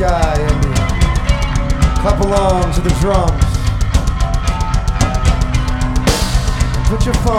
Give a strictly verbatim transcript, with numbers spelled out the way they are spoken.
sky, Andy. Clap along to the drums. And put your phone